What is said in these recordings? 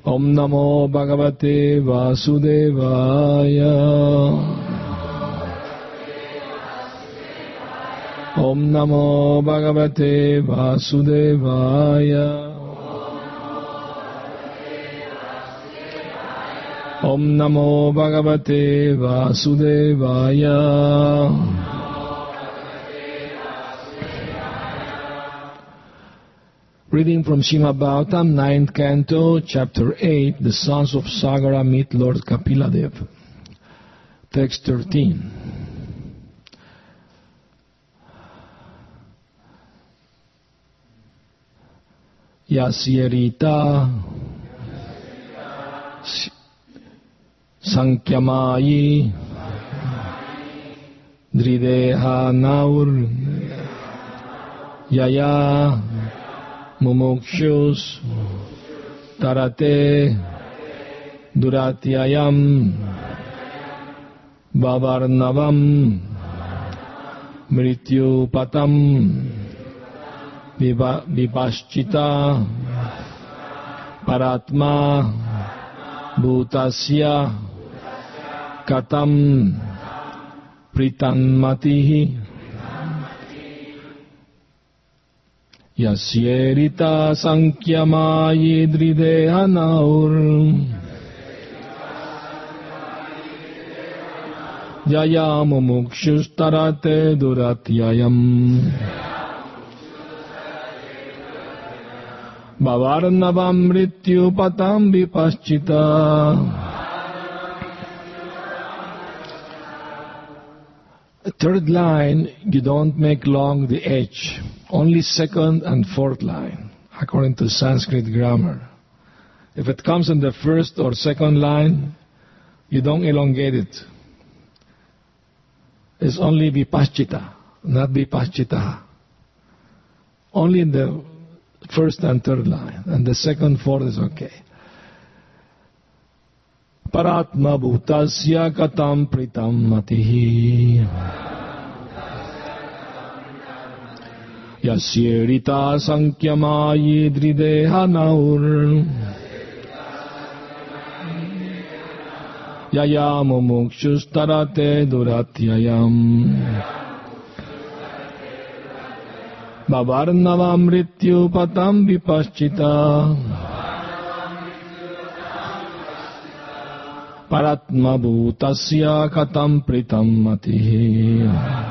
Om Namo Bhagavate Vasudevaya. Om Namo Bhagavate Vasudevaya. Om Namo Bhagavate Vasudevaya. Reading from Srimad Bhagavatam, 9th Canto, Chapter 8, The Sons of Sagara Meet Lord Kapiladev. Text 13. Yasyarita Sankyamayi Drideha Naur Yaya Mumukshus Tarate Duratyayam Bavarnavam Mrityupatam Vipaschita Paratma Bhutasya Katam Pritanmatihi Yasyerita Sankyamayi Drideha Naur Yaya Mumukshustarate Duratyayam Bhavarnavam Mrityupatam Vipaschita. Third line, you don't make long the H. Only second and fourth line, according to Sanskrit grammar. If it comes in the first or second line, you don't elongate it. It's only Vipaschita, not Vipaschita. Only in the first and third line, and the second, fourth is okay. Paratma Bhutasya Katam Pritam Matihi Yasyerita Sankyamayi Drideha Naur Yaya Mumukshustarate Duratyayam Bhavarnavam Mrityupatam Vipaschita Paratma Bhutasya Katam Pritam Matihi.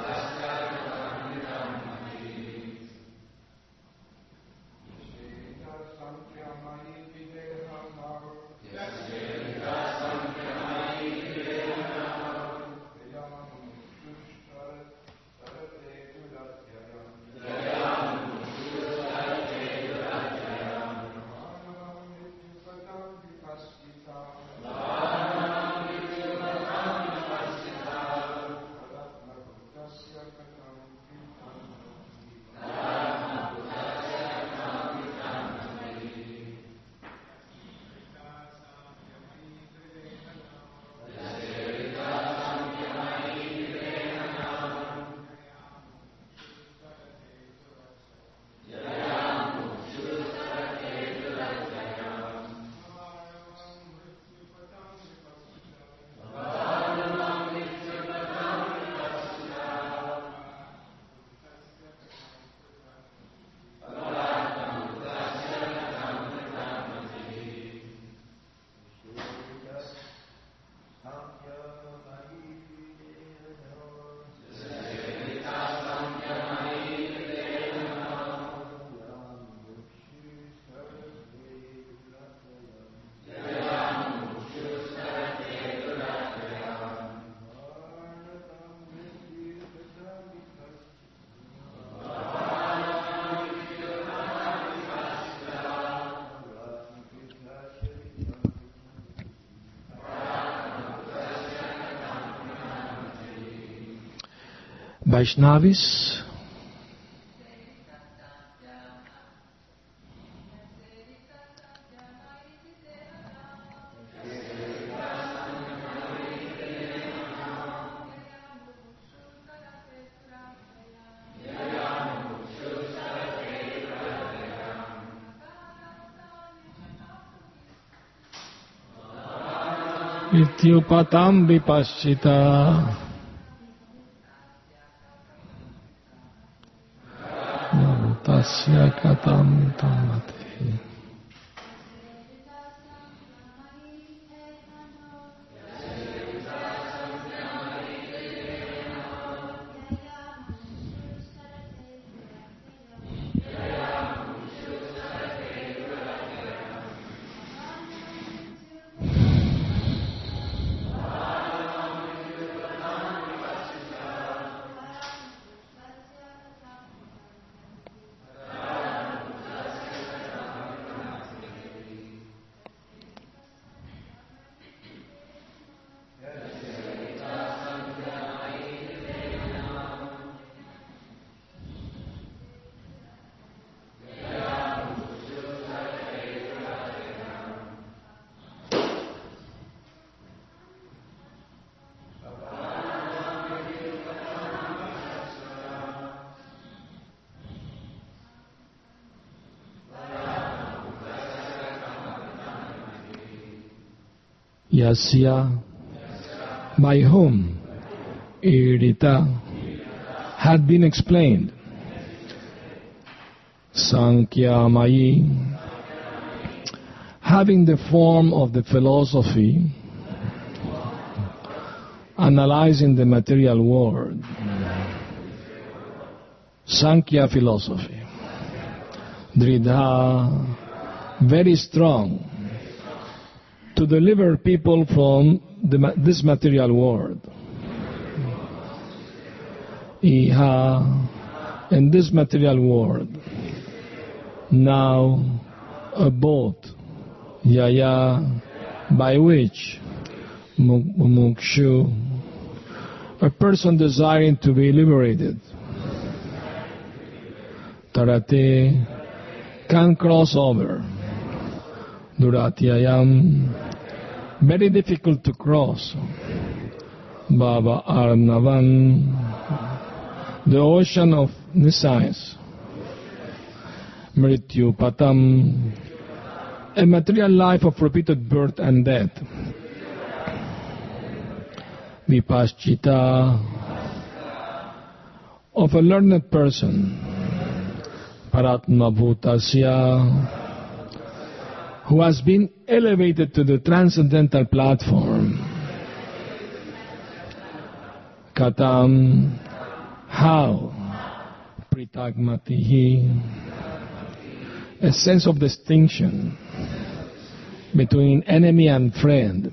Vaishnavis, Vityupatam vipassita. Tasya katam tamati. Yasya, by whom Irita had been explained. Sankhya Mayi, having the form of the philosophy, analyzing the material world. Sankhya philosophy. Dridha, very strong, to deliver people from this material world. Iha, in this material world. Now, a boat, Yaya, by which Mukshu, a person desiring to be liberated, Tarate, can cross over. Duratyayam, very difficult to cross. Baba Arnavan, the ocean of nescience. Mrityu Patam, a material life of repeated birth and death. Vipaschita, of a learned person. Paratma Bhutasya, who has been elevated to the transcendental platform. Katam, how? Pritagmatihi, a sense of distinction between enemy and friend.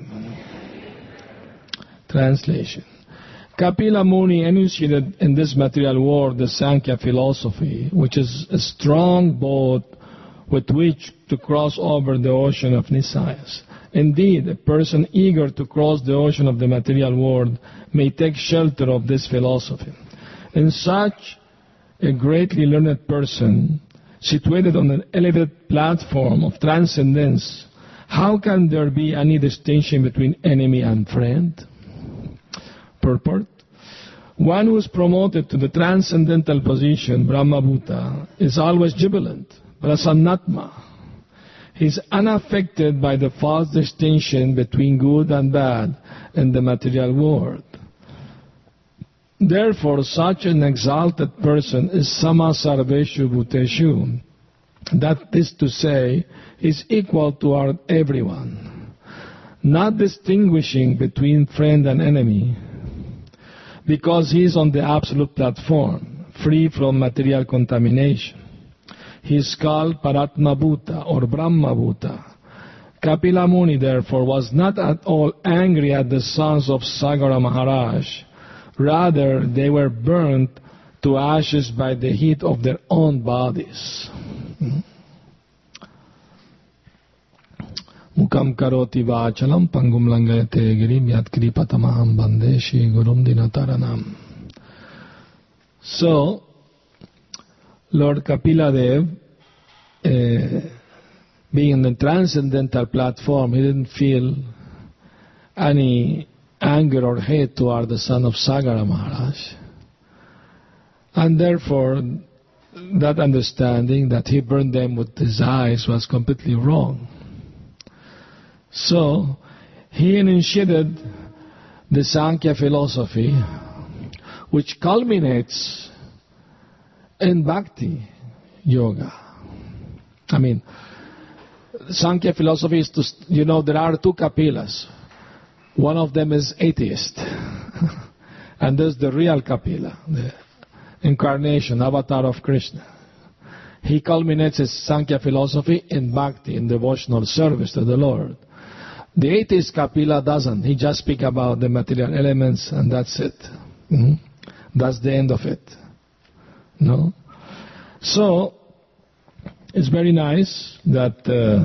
Translation. Kapila Muni enunciated in this material world the Sankhya philosophy, which is a strong boat with which to cross over the ocean of nescience. Indeed, a person eager to cross the ocean of the material world may take shelter of this philosophy. In such a greatly learned person, situated on an elevated platform of transcendence, how can there be any distinction between enemy and friend? Purport. One who is promoted to the transcendental position, Brahmabhuta, is always jubilant, prasannatma. He is unaffected by the false distinction between good and bad in the material world. Therefore, such an exalted person is sama sarveshu bhuteshu. That is to say, is equal to everyone, not distinguishing between friend and enemy, because he is on the absolute platform, free from material contamination. He is called Paratma Bhuta or Brahma Bhuta. Kapila Muni, therefore, was not at all angry at the sons of Sagara Maharaj. Rather, they were burnt to ashes by the heat of their own bodies. Mukam karoti vachalam pangum langayate girim yatkri patamaham bandeshi gurum dinataranam. So, Lord Kapila Dev, being on the transcendental platform, he didn't feel any anger or hate toward the son of Sagara Maharaj. And therefore, that understanding that he burned them with his eyes was completely wrong. So, he initiated the Sankhya philosophy, which culminates in Bhakti Yoga. I mean, Sankhya philosophy is there are two Kapilas. One of them is atheist. And there's the real Kapila, the incarnation, avatar of Krishna. He culminates his Sankhya philosophy in Bhakti, in devotional service to the Lord. The atheist Kapila doesn't. He just speaks about the material elements and that's it. That's the end of it. No? So, it's very nice that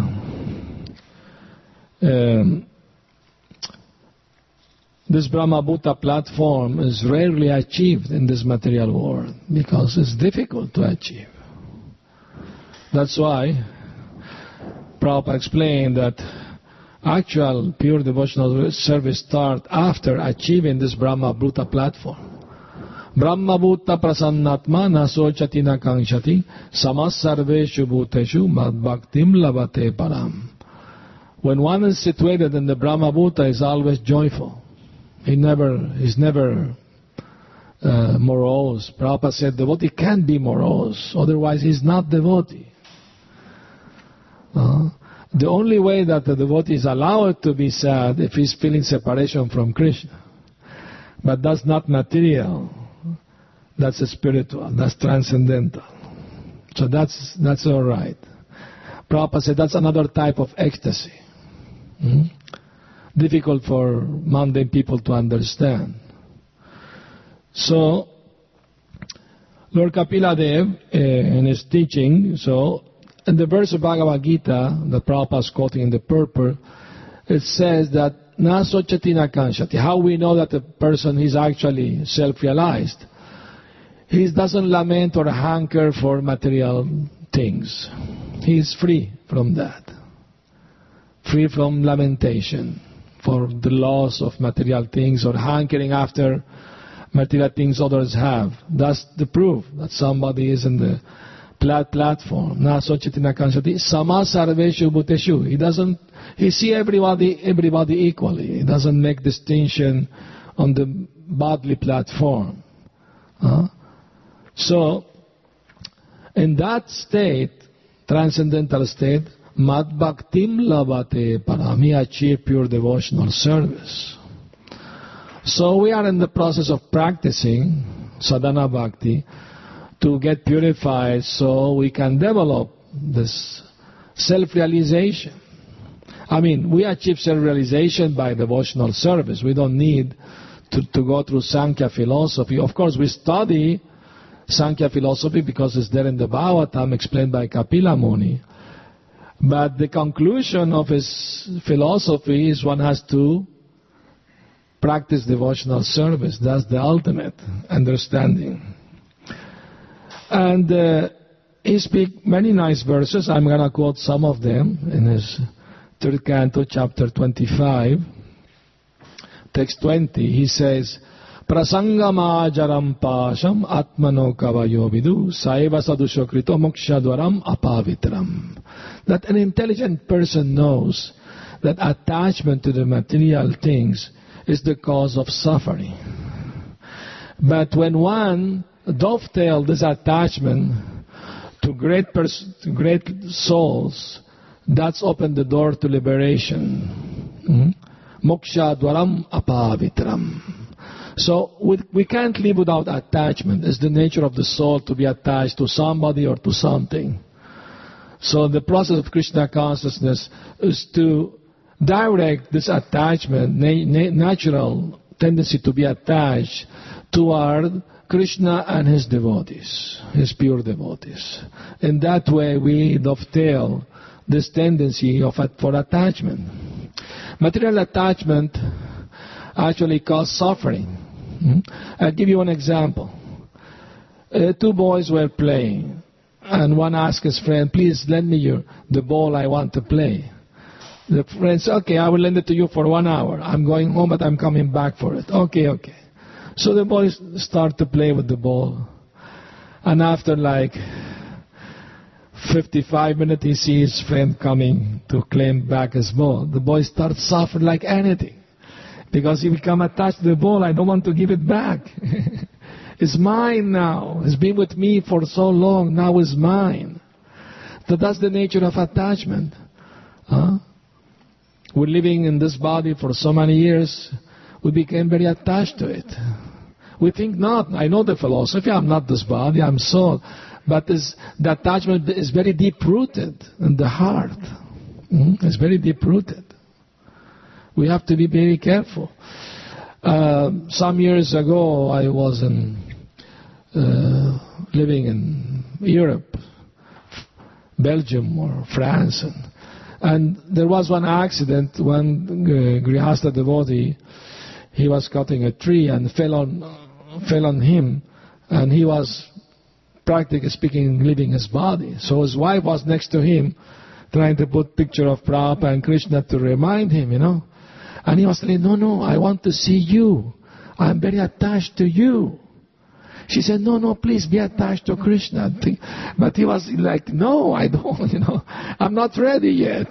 this Brahmabhuta platform is rarely achieved in this material world because it's difficult to achieve. That's why Prabhupada explained that actual pure devotional service starts after achieving this Brahmabhuta platform. Brahmabhuta prasannatma nasochati na kankshati samassarveshu bhuteshu madbhaktim labate param. When one is situated in the Brahmabhuta, is always joyful. He's never morose. Prabhupada said devotee can't be morose, otherwise he's not devotee. The only way that the devotee is allowed to be sad if he's feeling separation from Krishna. But that's not material. That's spiritual. That's transcendental. So that's all right. Prabhupada said that's another type of ecstasy. Difficult for mundane people to understand. So, Lord Kapila Dev, in his teaching, in the verse of Bhagavad Gita that Prabhupada is quoting in the purport, it says that na sochati na kanshati. How we know that the person is actually self-realized? He doesn't lament or hanker for material things. He is free from that. Free from lamentation for the loss of material things or hankering after material things others have. That's the proof that somebody is in the platform. Na sochati na kanshati sama sarveshu bhuteshu. He sees everybody equally. He doesn't make distinction on the bodily platform. So, in that state, transcendental state, Mad Bhaktim Labate Param, he achieved pure devotional service. So we are in the process of practicing sadhana bhakti to get purified so we can develop this self-realization. I mean, we achieve self-realization by devotional service. We don't need to go through Sankhya philosophy. Of course, we study Sankhya philosophy because it's there in the Bhagavatam explained by Kapila Muni. But the conclusion of his philosophy is one has to practice devotional service. That's the ultimate understanding. And he speaks many nice verses. I'm going to quote some of them in his third canto, chapter 25, text 20. He says, Prasangamajaram pasham atmano kavayo vidu saiva sadushokrito mokshadwaram apavitram. That an intelligent person knows that attachment to the material things is the cause of suffering. But when one dovetails this attachment to great souls, that's opened the door to liberation. Moksha dwaram apavitram. So we can't live without attachment. It's the nature of the soul to be attached to somebody or to something. So the process of Krishna consciousness is to direct this attachment, natural tendency to be attached toward Krishna and his devotees, his pure devotees. In that way we dovetail this tendency for attachment. Material attachment actually causes suffering. I'll give you one example. Two boys were playing, and one asked his friend, please lend me the ball I want to play. The friend said, okay, I will lend it to you for 1 hour. I'm going home, but I'm coming back for it. Okay. So the boys start to play with the ball. And after like 55 minutes he sees his friend coming to claim back his ball. The boy starts suffering like anything because he become attached to the ball. I don't want to give it back. It's mine now. It's been with me for so long. Now it's mine. So that's the nature of attachment. We're living in this body for so many years. We became very attached to it. We think not. I know the philosophy. I'm not this body. I'm soul. But the attachment is very deep-rooted in the heart. It's very deep-rooted. We have to be very careful. Some years ago, I was living in Europe, Belgium or France, and there was one accident when Grihastha devotee, he was cutting a tree and fell on him, and he was practically speaking leaving his body. So his wife was next to him trying to put picture of Prabhupada and Krishna to remind him, And he was saying, no, I want to see you. I'm very attached to you. She said, no, please be attached to Krishna. But he was like, no, I don't, I'm not ready yet,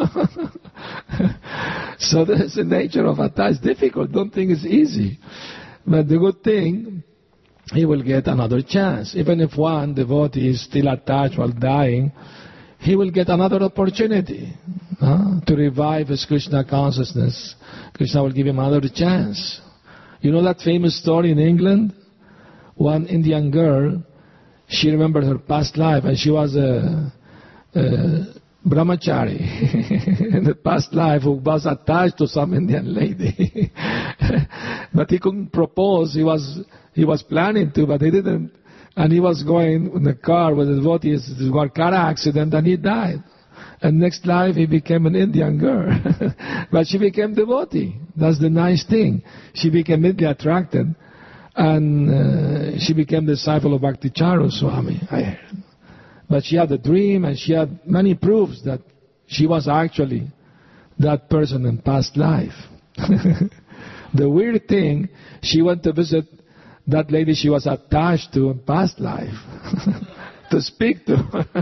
So that's the nature of attachment. It's difficult. Don't think it's easy. But the good thing, he will get another chance. Even if one devotee is still attached while dying, he will get another opportunity to revive his Krishna consciousness. Krishna will give him another chance. You know that famous story in England? One Indian girl, she remembered her past life, and she was a brahmachari in the past life who was attached to some Indian lady. But he couldn't propose. He was planning to, but he didn't. And he was going in the car with the devotees. There was a car accident, and he died. And next life, he became an Indian girl. But she became devotee. That's the nice thing. She became immediately attracted. And she became the disciple of Bhakticharu Swami. But she had a dream, and she had many proofs that she was actually that person in past life. The weird thing, she went to visit that lady she was attached to in past life to speak to.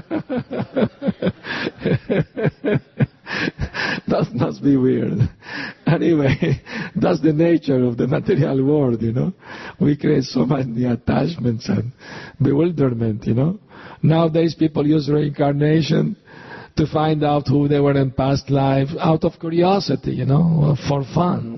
That must be weird. Anyway, that's the nature of the material world, We create so many attachments and bewilderment, Nowadays people use reincarnation to find out who they were in past life out of curiosity, for fun.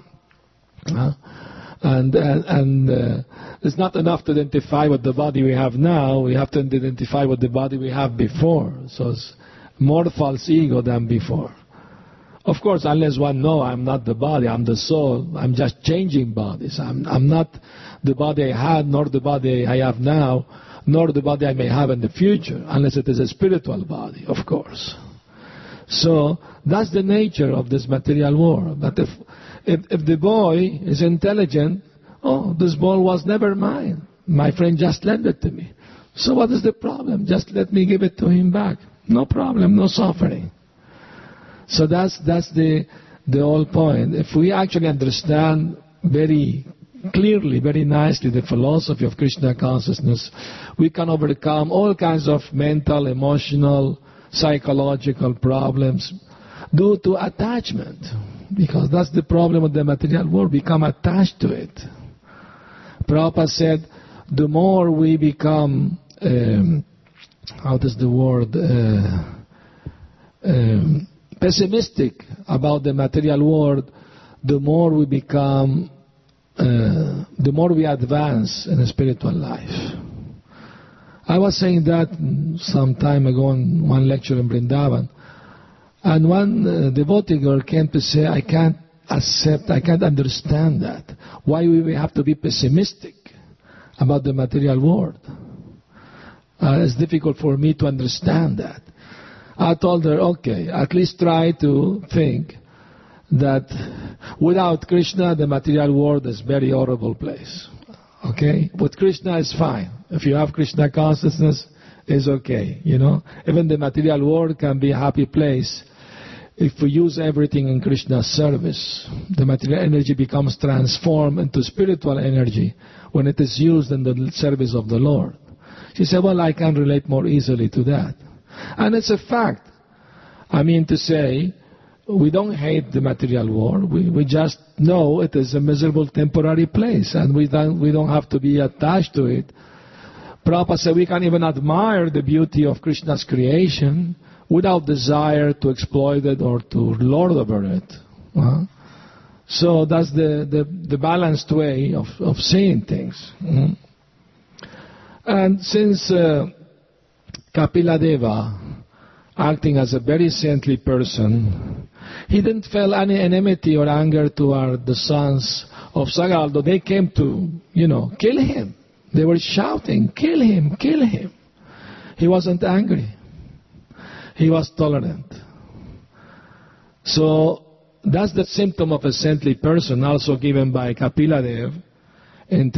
And it's not enough to identify with the body we have now. We have to identify with the body we have before. So it's more false ego than before. Of course, unless one knows I'm not the body, I'm the soul. I'm just changing bodies. I'm not the body I had, nor the body I have now, nor the body I may have in the future, unless it is a spiritual body, of course. So that's the nature of this material world. But if the boy is intelligent, this ball was never mine. My friend just lent it to me. So what is the problem? Just let me give it to him back. No problem, no suffering. So that's the whole point. If we actually understand very clearly, very nicely the philosophy of Krishna consciousness, we can overcome all kinds of mental, emotional, psychological problems due to attachment. Because that's the problem with the material world. We become attached to it. Prabhupada said, the more we become, pessimistic about the material world, the more we become, the more we advance in the spiritual life. I was saying that some time ago in one lecture in Vrindavan. And one devotee girl came to say, I can't understand that. Why we have to be pessimistic about the material world? It's difficult for me to understand that. I told her, okay, at least try to think that without Krishna, the material world is a very horrible place. Okay? With Krishna, it's fine. If you have Krishna consciousness, it's okay. Even the material world can be a happy place if we use everything in Krishna's service. The material energy becomes transformed into spiritual energy when it is used in the service of the Lord. She said, well, I can relate more easily to that. And it's a fact. I mean to say, we don't hate the material world. We just know it is a miserable temporary place, and we don't have to be attached to it. Prabhupada said we can even admire the beauty of Krishna's creation without desire to exploit it or to lord over it. So that's the balanced way of seeing things. And since Kapila Deva, acting as a very saintly person, he didn't feel any enmity or anger toward the sons of Saga, although they came to, kill him. They were shouting, kill him, kill him. He wasn't angry. He was tolerant. So that's the symptom of a saintly person, also given by Kapila Dev in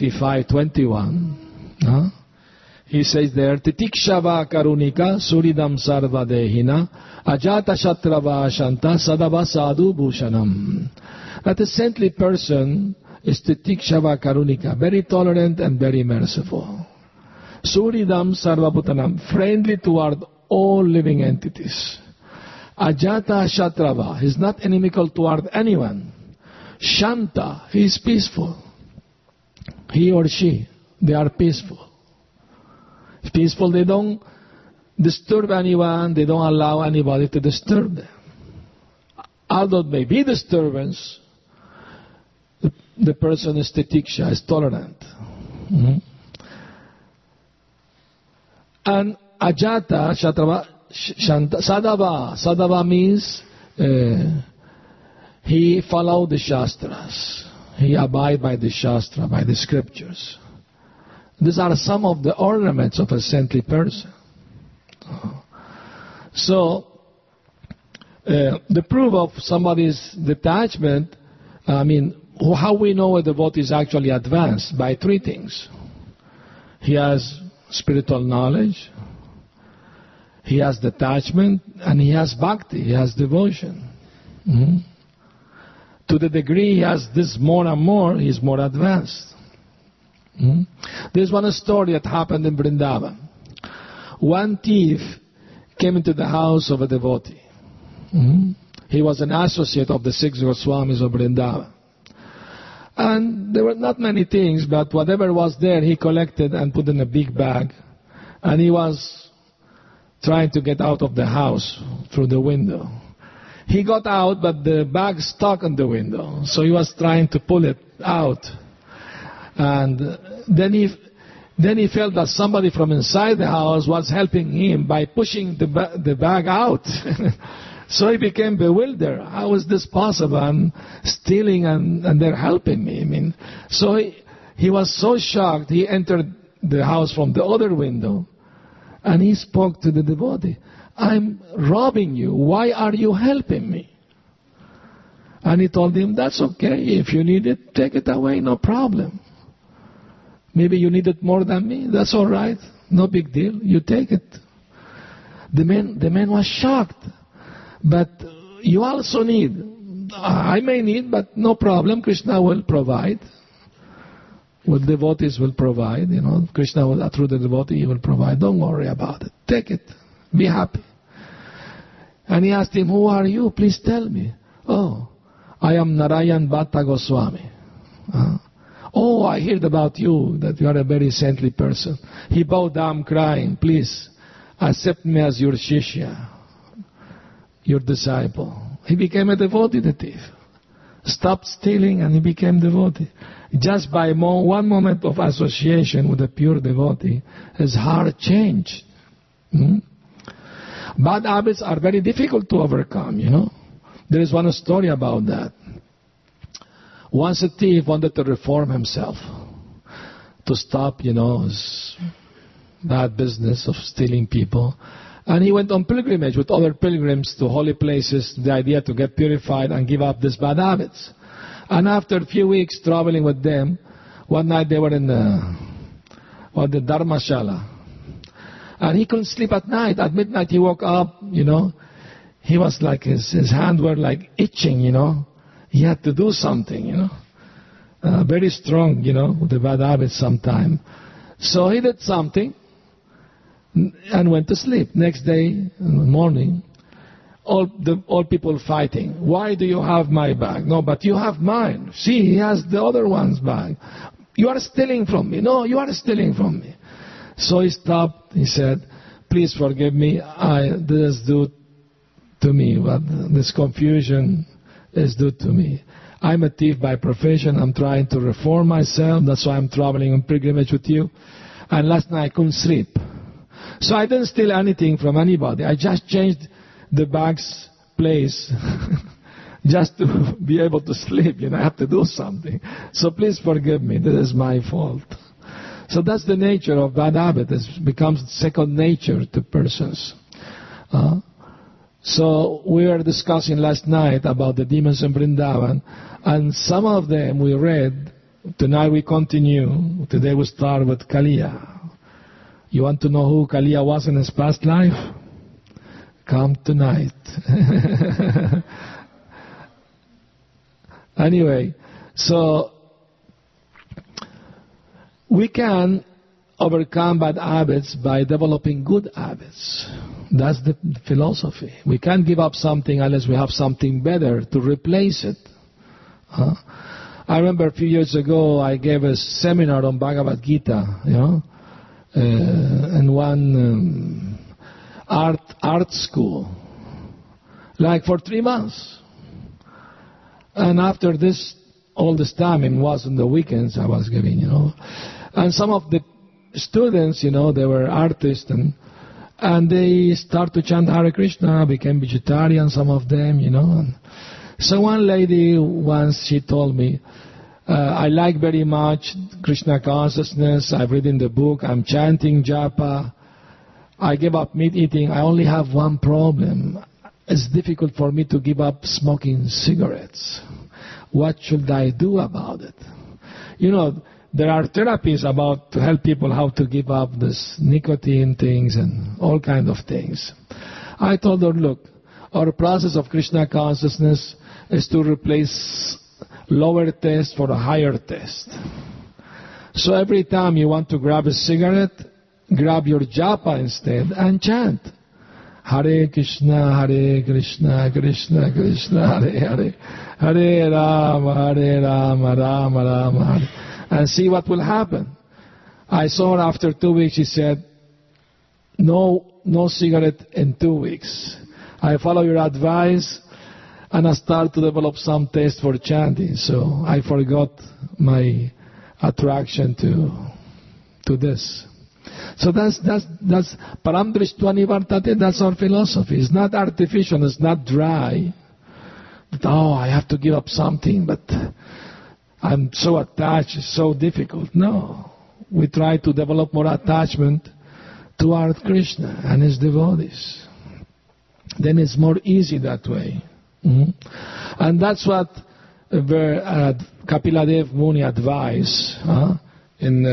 325:21. He says there, Titikshava karunika suridam sarva dehina ajata shatrava shanta sadava sadhu bhushanam. That a saintly person is Titikshava karunika, very tolerant and very merciful. Suridam sarva bhutanam, friendly toward all living entities. Ajata shatrava, he is not inimical toward anyone. Shanta, he is peaceful. He or she, they are peaceful. Peaceful, they don't disturb anyone, they don't allow anybody to disturb them. Although it may be disturbance, the person is titiksha, is tolerant. And ajata, shatrava, sadava. Sadava means he followed the shastras. He abide by the shastra, by the scriptures. These are some of the ornaments of a saintly person. So, the proof of somebody's detachment, how we know a devotee is actually advanced? By three things. He has spiritual knowledge, he has detachment, and he has bhakti, he has devotion. To the degree he has this more and more, he is more advanced. There's one story that happened in Vrindavan. One thief came into the house of a devotee. He was an associate of the 6 Goswamis of Vrindavan. And there were not many things, but whatever was there he collected and put in a big bag. And he was trying to get out of the house through the window. He got out, but the bag stuck on the window. So he was trying to pull it out. And then he felt that somebody from inside the house was helping him by pushing the bag out. So he became bewildered. How is this possible? I'm stealing and they're helping me. So he was so shocked, he entered the house from the other window and he spoke to the devotee. I'm robbing you. Why are you helping me? And he told him, that's okay. If you need it, take it away, no problem. Maybe you need it more than me. That's all right. No big deal. You take it. The man was shocked. But you also need. I may need, but no problem. Krishna will provide. What devotees will provide. Krishna will, through the devotee, he will provide. Don't worry about it. Take it. Be happy. And he asked him, who are you? Please tell me. Oh, I am Narayan Bhatta Goswami. Oh, I heard about you, that you are a very saintly person. He bowed down crying, please, accept me as your shishya, your disciple. He became a devotee, the thief. Stopped stealing and he became devotee. Just by one moment of association with a pure devotee, his heart changed. Bad habits are very difficult to overcome, There is one story about that. Once a thief wanted to reform himself, to stop, his bad business of stealing people. And he went on pilgrimage with other pilgrims to holy places, the idea to get purified and give up these bad habits. And after a few weeks traveling with them, one night they were in the Dharmashala. And he couldn't sleep at night. At midnight he woke up, he was like, his hands were like itching, He had to do something, very strong, with the bad habits sometime. So he did something. and went to sleep. Next day, in the morning, all people fighting. Why do you have my bag? No, but you have mine. See, he has the other one's bag. You are stealing from me. No, you are stealing from me. So he stopped. He said, please forgive me. This is due to me. But this confusion is due to me. I'm a thief by profession. I'm trying to reform myself. That's why I'm traveling on pilgrimage with you. And last night I couldn't sleep. So I didn't steal anything from anybody. I just changed the bag's place just to be able to sleep. I have to do something. So please forgive me. This is my fault. So that's the nature of bad habit. It becomes second nature to persons. So we were discussing last night about the demons in Vrindavan, and some of them we read. Tonight we continue. Today we start with Kaliya. You want to know who Kaliya was in his past life? Come tonight. Anyway, so we can overcome bad habits by developing good habits. That's the philosophy. We can't give up something unless we have something better to replace it. I remember a few years ago I gave a seminar on Bhagavad Gita, in one art school, like for 3 months. And after this, all this time, it was on the weekends I was giving, And some of the students, they were artists, and they start to chant Hare Krishna, became vegetarian, some of them, And so one lady once, she told me, I like very much Krishna consciousness. I've read in the book. I'm chanting japa. I gave up meat eating. I only have one problem. It's difficult for me to give up smoking cigarettes. What should I do about it? There are therapies about to help people how to give up this nicotine things and all kind of things. I told her, look, our process of Krishna consciousness is to replace lower taste for a higher taste. So every time you want to grab a cigarette, grab your japa instead and chant. Hare Krishna, Krishna Krishna, Hare Hare, Hare Rama, Rama Rama, Hare. And see what will happen. I saw her after 2 weeks, she said, no cigarette in 2 weeks. I follow your advice, and I start to develop some taste for chanting. So I forgot my attraction to this. So that's Param Drishtva Nivartate. That's our philosophy. It's not artificial. It's not dry. I have to give up something, but I'm so attached. It's so difficult. No, we try to develop more attachment to our Krishna and his devotees. Then it's more easy that way. And that's what Kapila Dev Muni advised in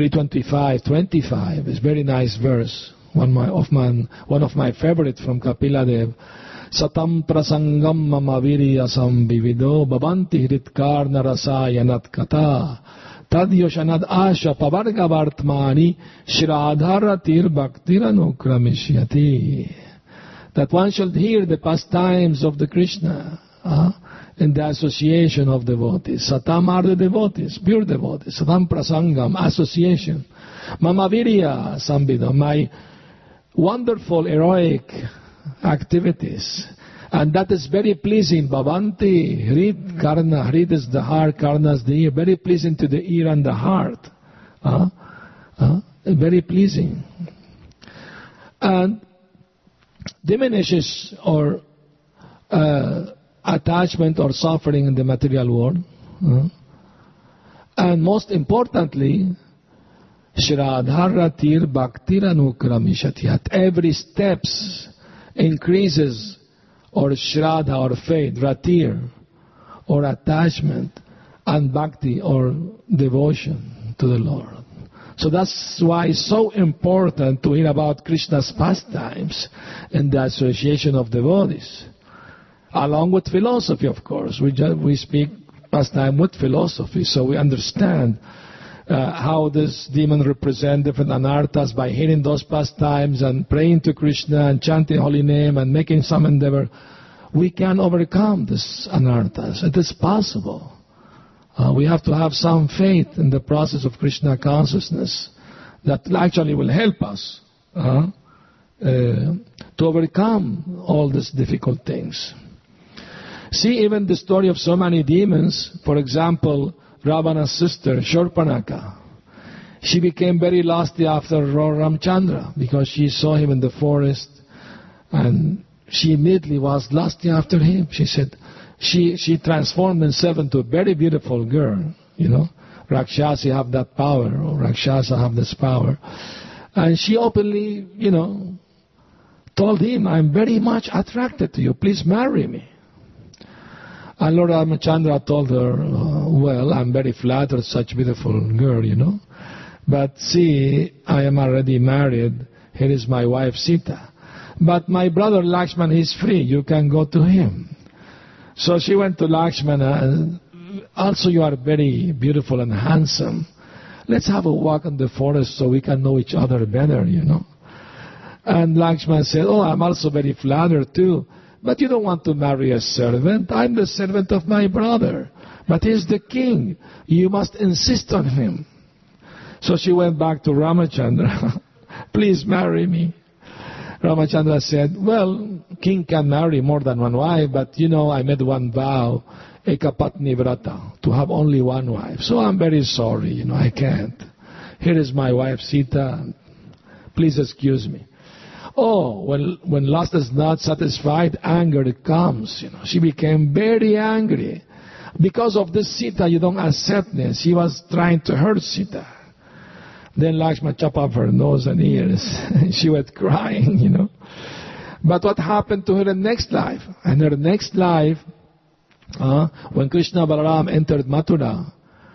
325:25. It's a very nice verse. One of my favorites from Kapila Dev. Satam prasangam mama viryasam vivido bhavanti hritkarna rasayanat kata tad yoshanad asha pavarga vartmani shradharatir bhaktiranukramishyati. That one should hear the pastimes of the Krishna in the association of devotees. Satam are the devotees, pure devotees. Satam prasangam, association. Mama virya samvidam, my wonderful heroic activities. And that is very pleasing. Bhavanti, Hrid, Karna. Hrid is the heart, Karna is the ear. Very pleasing to the ear and the heart. Very pleasing. And diminishes or attachment or suffering in the material world. And most importantly, Shradharatir Bhaktiranukramishati. At every steps increases or Shraddha or faith, Ratir or attachment, and Bhakti or devotion to the Lord. So that's why it's so important to hear about Krishna's pastimes and the association of devotees. Along with philosophy, of course. We speak pastime with philosophy, so we understand how this demon represent different anarthas by hitting those pastimes and praying to Krishna and chanting holy name and making some endeavor, we can overcome this anarthas. It is possible. We have to have some faith in the process of Krishna consciousness that actually will help us to overcome all these difficult things. See, even the story of so many demons, for example, Ravana's sister, Shurpanaka, she became very lusty after Ramchandra because she saw him in the forest and she immediately was lusty after him. She said, she transformed herself into a very beautiful girl, Rakshasi have that power, or Rakshasa have this power. And she openly, told him, I'm very much attracted to you, please marry me. And Lord Ramachandra told her, well, I'm very flattered, such a beautiful girl, But see, I am already married. Here is my wife Sita. But my brother Lakshman is free. You can go to him. So she went to Lakshmana. And also, you are very beautiful and handsome. Let's have a walk in the forest so we can know each other better, And Lakshman said, oh, I'm also very flattered too. But you don't want to marry a servant. I'm the servant of my brother. But he's the king. You must insist on him. So she went back to Ramachandra. Please marry me. Ramachandra said, well, king can marry more than one wife, but I made one vow, ekapatni vrata, to have only one wife. So I'm very sorry, I can't. Here is my wife Sita. Please excuse me. Oh, when lust is not satisfied, anger comes. She became very angry. Because of this Sita, you don't accept me. She was trying to hurt Sita. Then Lakshmana chopped off her nose and ears. She was crying, But what happened to her in the next life? In her next life, when Krishna Balaram entered Mathura,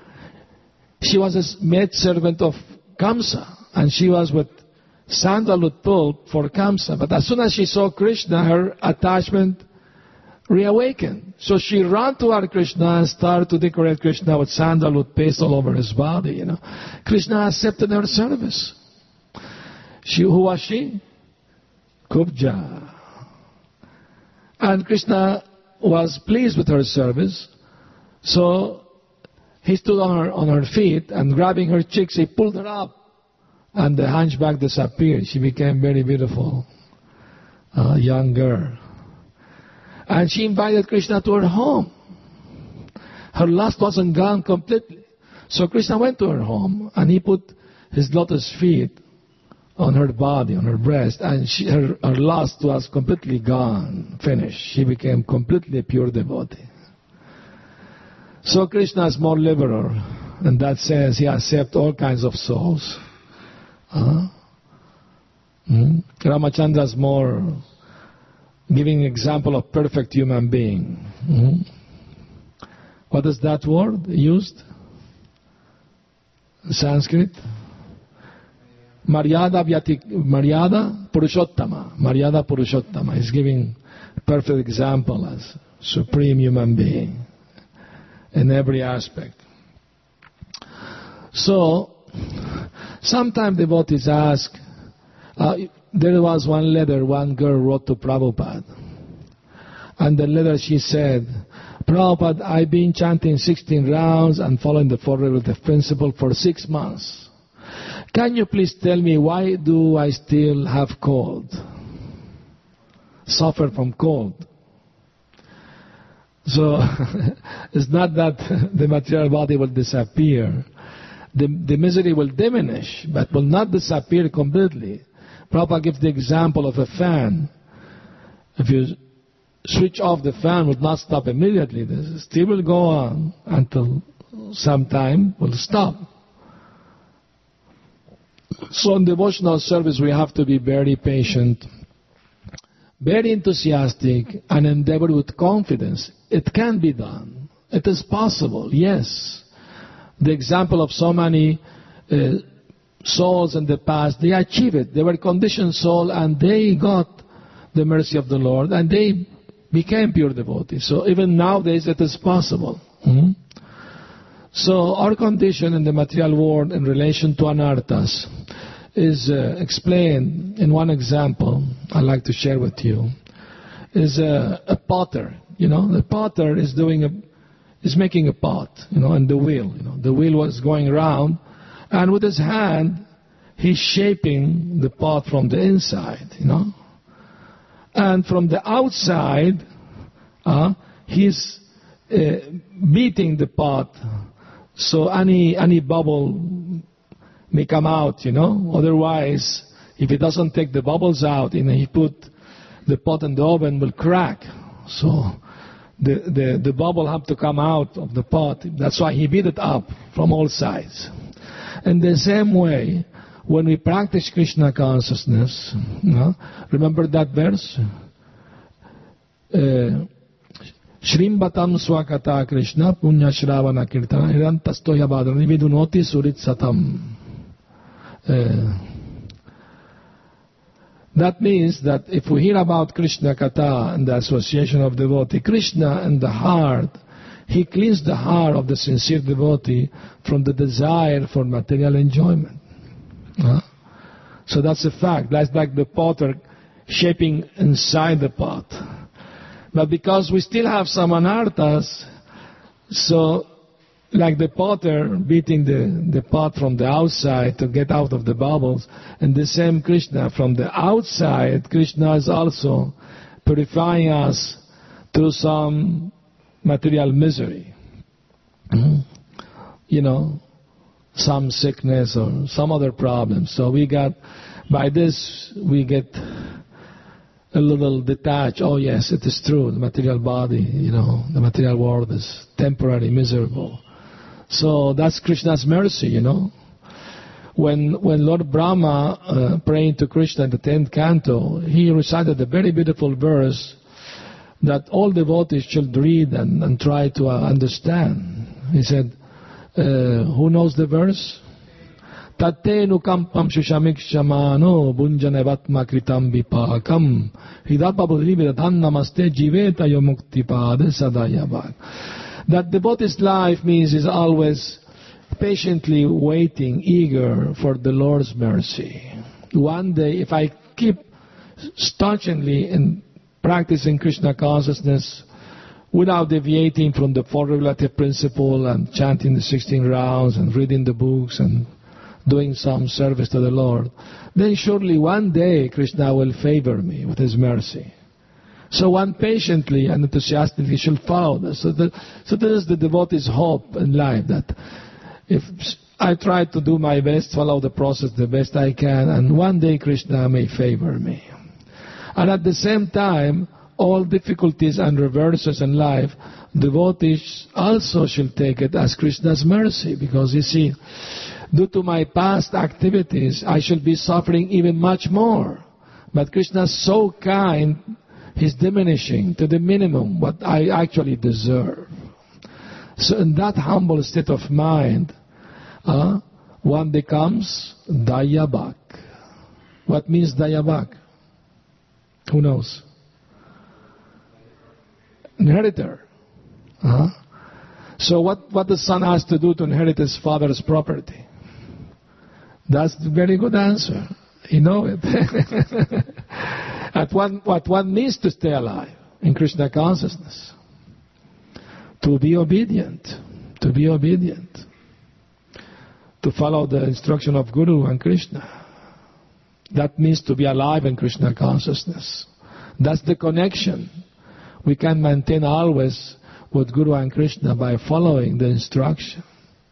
she was a maid servant of Kamsa. And she was with sandalwood pulp for Kamsa. But as soon as she saw Krishna, her attachment reawakened. So she ran to our Krishna and started to decorate Krishna with sandalwood paste all over his body, Krishna accepted her service. Who was she? Kubja. And Krishna was pleased with her service. So he stood on her feet and grabbing her cheeks, he pulled her up. And the hunchback disappeared. She became very beautiful, young girl. And she invited Krishna to her home. Her lust wasn't gone completely. So Krishna went to her home and he put his lotus feet on her body, on her breast, and her lust was completely gone, finished. She became completely pure devotee. So Krishna is more liberal. In that sense, he accepts all kinds of souls. Ramachandra is more giving example of perfect human being. What is that word used? Sanskrit? Maryada Purushottama. Maryada Purushottama is giving a perfect example as supreme human being in every aspect. So, sometimes devotees ask, there was one letter one girl wrote to Prabhupada. And the letter she said, Prabhupada, I've been chanting 16 rounds and following the Four Relative Principle for 6 months. Can you please tell me why do I still have cold? Suffer from cold. So, it's not that the material body will disappear. The misery will diminish, but will not disappear completely. Prabhupada gives the example of a fan. If you switch off the fan, it will not stop immediately. This still will go on until some time will stop. So in devotional service, we have to be very patient, very enthusiastic, and endeavor with confidence. It can be done. It is possible, yes. The example of so many souls in the past, they achieved it. They were conditioned soul and they got the mercy of the Lord and they became pure devotees. So even nowadays it is possible. So our condition in the material world in relation to anarthas is explained in one example I'd like to share with you. Is a potter. The potter is making a pot, and the wheel. The wheel was going around, and with his hand, he's shaping the pot from the inside, and from the outside, he's beating the pot, so any bubble may come out, Otherwise, if he doesn't take the bubbles out, and he put the pot in the oven, will crack. So the bubble have to come out of the pot. That's why he beat it up from all sides. In the same way, when we practice Krishna consciousness, remember that verse? Shrimbatam swakata Krishna punya shravana kirtana hirantastoya badani vidunoti surit satam. That means that if we hear about Krishna Katha and the association of devotee, Krishna in the heart, he cleans the heart of the sincere devotee from the desire for material enjoyment. So that's a fact. That's like the potter shaping inside the pot. But because we still have some anarthas, so like the potter beating the pot from the outside to get out of the bubbles, and the same Krishna from the outside, Krishna is also purifying us through some material misery. Some sickness or some other problem. So by this we get a little detached. Oh yes, it is true, the material body, the material world is temporary, miserable. So that's Krishna's mercy, When Lord Brahma praying to Krishna in the 10th canto, he recited a very beautiful verse that all devotees should read and try to understand. He said, who knows the verse? Tattenu kampam shushamik shamano bunjanevatma kritam vipakam hidapabudrividathan namaste jiveta yomuktipade sadayavak. That devotee's life means is always patiently waiting, eager for the Lord's mercy. One day, if I keep staunchly in practicing Krishna consciousness without deviating from the four relative principle and chanting the 16 rounds and reading the books and doing some service to the Lord, then surely one day Krishna will favor me with His mercy. So one patiently and enthusiastically should follow this. So this is the devotee's hope in life, that if I try to do my best, follow the process the best I can, and one day Krishna may favor me. And at the same time, all difficulties and reverses in life, devotees also should take it as Krishna's mercy, because you see, due to my past activities, I should be suffering even much more. But Krishna is so kind, He's diminishing to the minimum what I actually deserve. So in that humble state of mind, one becomes Dayabhak. What means Dayabhak? Who knows? Inheritor. So what the son has to do to inherit his father's property? That's a very good answer. You know it. What one needs to stay alive in Krishna consciousness. To be obedient. To be obedient. To follow the instruction of Guru and Krishna. That means to be alive in Krishna consciousness. That's the connection we can maintain always with Guru and Krishna by following the instruction.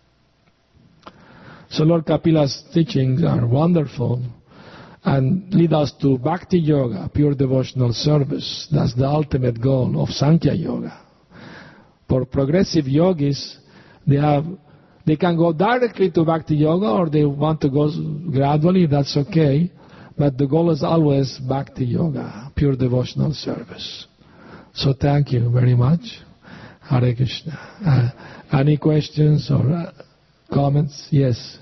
So Lord Kapila's teachings are wonderful and lead us to Bhakti Yoga, pure devotional service. That's the ultimate goal of Sankhya Yoga. For progressive yogis, they can go directly to Bhakti Yoga, or they want to go gradually, that's okay. But the goal is always Bhakti Yoga, pure devotional service. So thank you very much. Hare Krishna. Any questions or comments? Yes.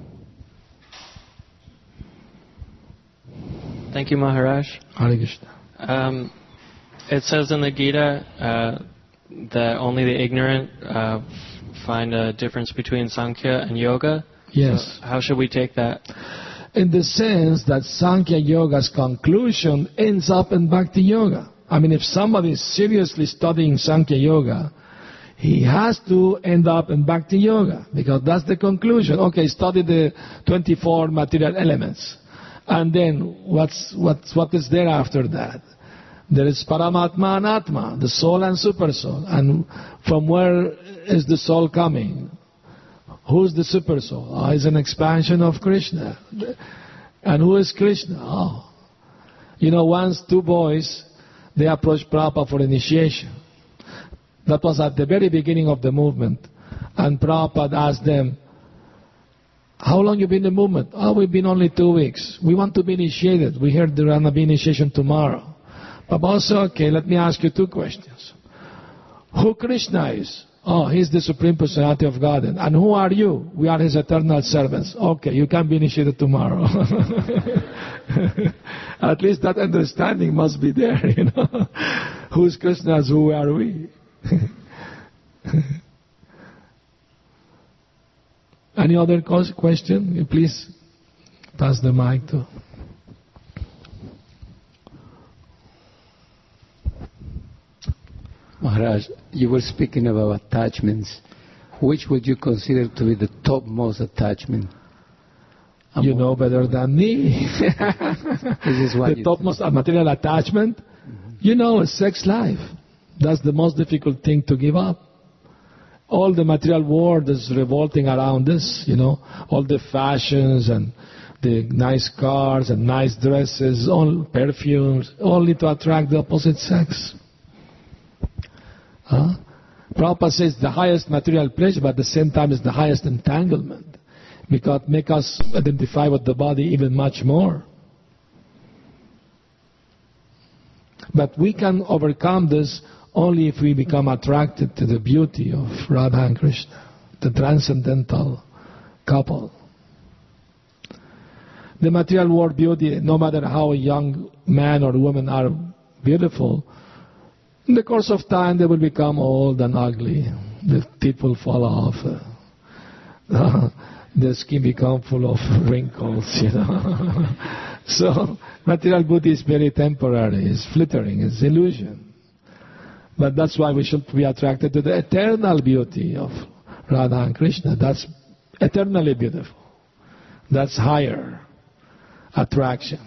Thank you, Maharaj. Hare Krishna. It says in the Gita that only the ignorant find a difference between Sankhya and Yoga. Yes. So how should we take that? In the sense that Sankhya Yoga's conclusion ends up in Bhakti Yoga. I mean, if somebody is seriously studying Sankhya Yoga, he has to end up in Bhakti Yoga, because that's the conclusion. Okay, study the 24 material elements. And then what is there after that? There is Paramatma and Atma, the soul and super soul. And from where is the soul coming? Who's the super soul? Oh, it's an expansion of Krishna. And who is Krishna? Oh. You know, once two boys, they approached Prabhupada for initiation. That was at the very beginning of the movement. And Prabhupada asked them, how long you been in the movement? Oh, we've been only 2 weeks. We want to be initiated. We heard there will be initiation tomorrow. Prabhupada said, okay, let me ask you 2 questions. Who Krishna is? Oh, he's the Supreme Personality of Godhead. And who are you? We are his eternal servants. Okay, you can be initiated tomorrow. At least that understanding must be there, you know. Who is Krishna? Who are we? Any other question? Please pass the mic to. Maharaj, you were speaking about attachments. Which would you consider to be the topmost attachment? You know better than me. This is what the topmost material attachment, you know, is sex life. That's the most difficult thing to give up. All the material world is revolting around this, you know, all the fashions and the nice cars and nice dresses, all perfumes, only to attract the opposite sex. Prabhupada says the highest material pleasure, but at the same time is the highest entanglement, because it makes us identify with the body even much more. But we can overcome this only if we become attracted to the beauty of Radha and Krishna, the transcendental couple. The material world beauty, no matter how a young man or woman are beautiful, in the course of time they will become old and ugly. The teeth will fall off. The skin become full of wrinkles, you know. So material beauty is very temporary, it's flittering, it's illusion. But that's why we should be attracted to the eternal beauty of Radha and Krishna. That's eternally beautiful. That's higher attraction.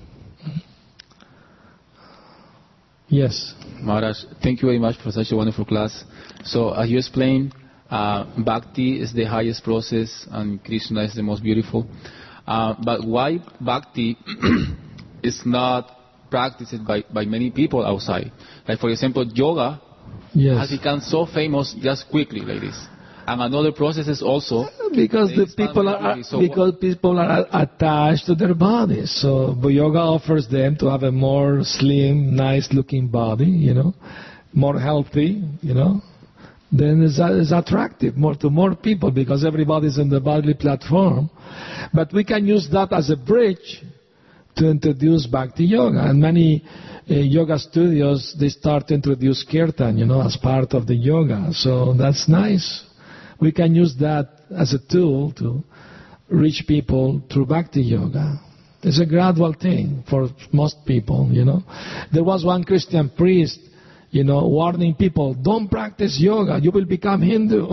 Yes. Maharaj, thank you very much for such a wonderful class. So as you explained, Bhakti is the highest process and Krishna is the most beautiful. But why Bhakti is not practiced by many people outside? Like for example, yoga has become so famous just quickly like this. And another processes also. Because people are attached to their bodies. So yoga offers them to have a more slim, nice looking body, you know, more healthy, you know. Then it's attractive to more people because everybody's in the bodily platform. But we can use that as a bridge to introduce Bhakti Yoga. And many yoga studios, they start to introduce kirtan, you know, as part of the yoga. So that's nice. We can use that as a tool to reach people through Bhakti Yoga. It's a gradual thing for most people, you know. There was one Christian priest, you know, warning people, don't practice yoga, you will become Hindu.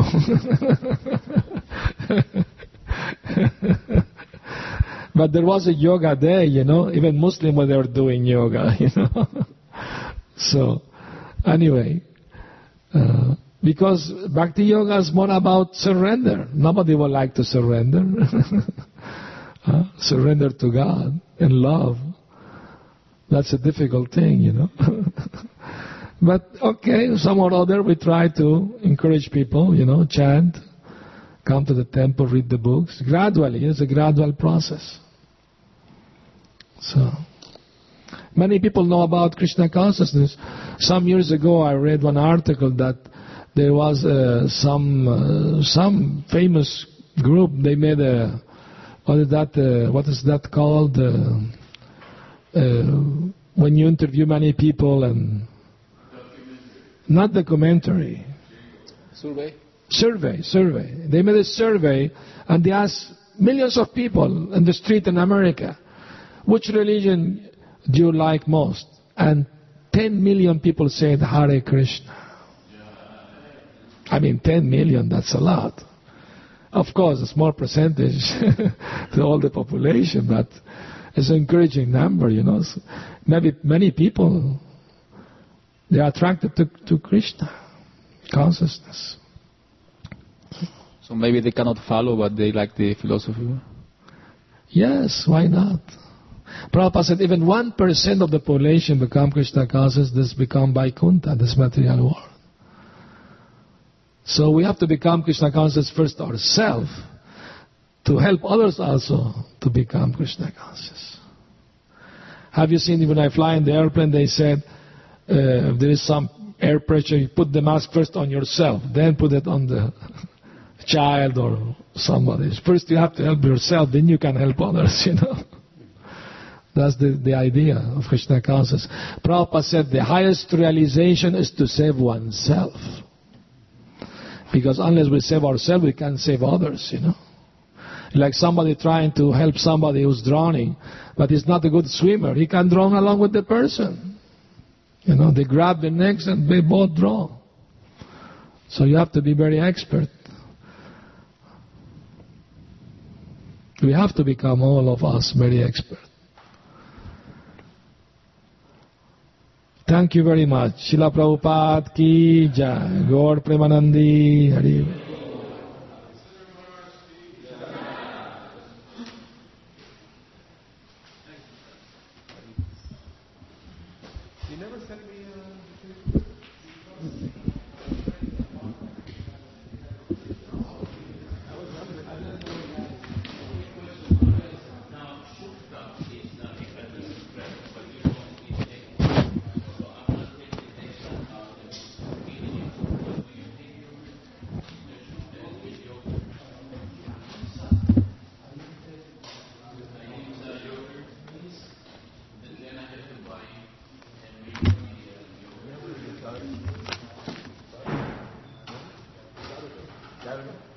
But there was a yoga day, you know, even Muslims were doing yoga, you know. So, anyway, because Bhakti Yoga is more about surrender. Nobody would like to surrender. Surrender to God in love. That's a difficult thing, you know. But okay, some or other we try to encourage people, you know, chant, come to the temple, read the books. Gradually, it's a gradual process. So, many people know about Krishna consciousness. Some years ago I read one article that there was some famous group. They made what is that called? When when you interview many people and not documentary. Survey. They made a survey and they asked millions of people in the street in America, which religion do you like most? And 10 million people said Hare Krishna. I mean, 10 million, that's a lot. Of course, a small percentage to all the population, but it's an encouraging number, you know. So maybe many people, they are attracted to Krishna consciousness. So maybe they cannot follow, but they like the philosophy. Yes, why not? Prabhupada said even 1% of the population become Krishna conscious, this become Vaikuntha, this material world. So we have to become Krishna conscious first ourselves to help others also to become Krishna conscious. Have you seen when I fly in the airplane, they said if there is some air pressure, you put the mask first on yourself, then put it on the child or somebody. First you have to help yourself, then you can help others, you know. That's the idea of Krishna consciousness. Prabhupada said the highest realization is to save oneself. Because unless we save ourselves, we can't save others, you know. Like somebody trying to help somebody who's drowning, but he's not a good swimmer. He can drown along with the person. You know, they grab the necks and they both drown. So you have to be very expert. We have to become, all of us, very expert. Thank you very much. Srila Prabhupada ki jai. Gaur Premanandi Hari. Saturday.